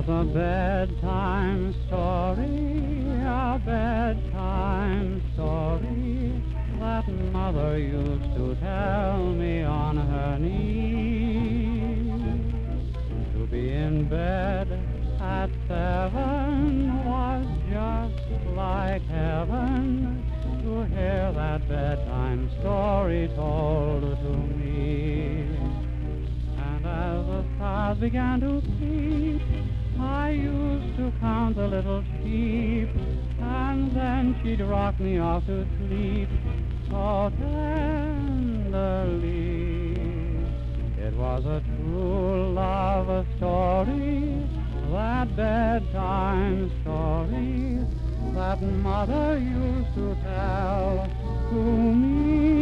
a bedtime story, a bedtime story that mother used to tell me on her knees. To be in bed at 7 was just like heaven, to hear that bedtime story told to me. And as the stars began to peep, I used to count the little sheep, and then she'd rock me off to sleep so tenderly. It was a true love story, that bedtime story that mother used to tell to me.